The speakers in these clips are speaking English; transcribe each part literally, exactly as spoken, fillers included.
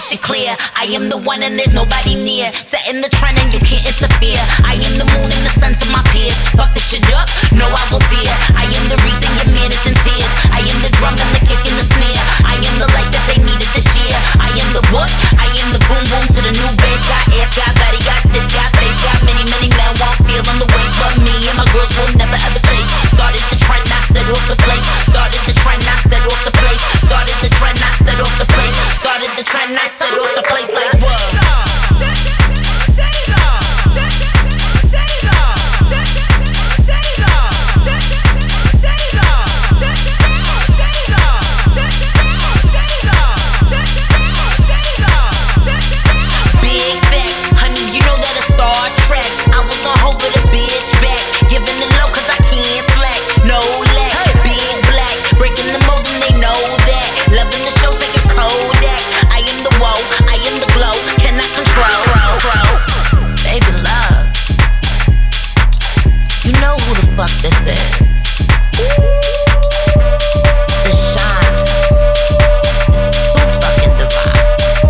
shit clear. I am the one and there's nobody near. Setting the trend and you can't interfere. I am the moon and the sun to my peers. Fuck this shit up, no I will dare. I am the reason your man is in tears. I am the drum and the kick and the snare. I am the light that they needed this year. I am the what? I am the boom boom to the new bass. Got ass, got body, got tits, got face. Got many, many men won't feel on the way. But me and my girls will never ever chase. Started the trend, I set off the place. Started the trend, I set off the place. Started the trend, I set off the place. Started the trend, I set off the place like what? Fuck this is the shine. Who fucking divine?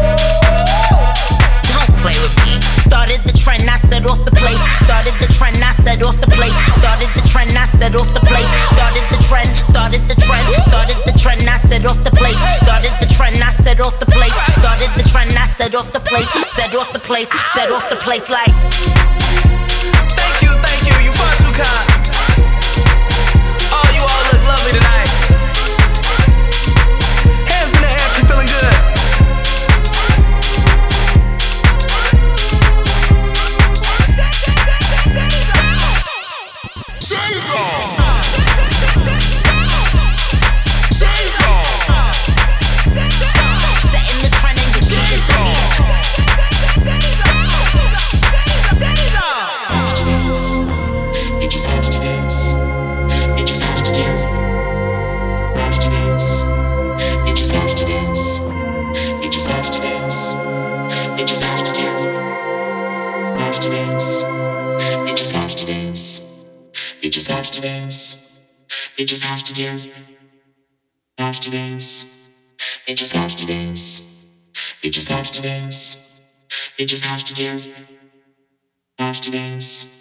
Don't play with me. Started the trend, I set off the place. Started the trend, I set off the place. Started the trend, I set off the place. Started the trend, started the trend, started the trend, I set off the place. Started the trend, I set off the place. Started the trend, I set off the place. Set off the place, set off the place like. Thank you, thank you, you far too kind. Oh, you all look lovely tonight. Hands in the air if you're feeling good. Shave off. Shave off. Setting the trend and you get it to me. You just have to dance. You just have to dance. Have to dance. You just have to dance. You just have to dance. You just have to dance. Have to dance. You just have to dance. You just have to dance. You just have to dance. Have to dance. You just have to dance. You just have to dance. You just have to dance. Have to dance.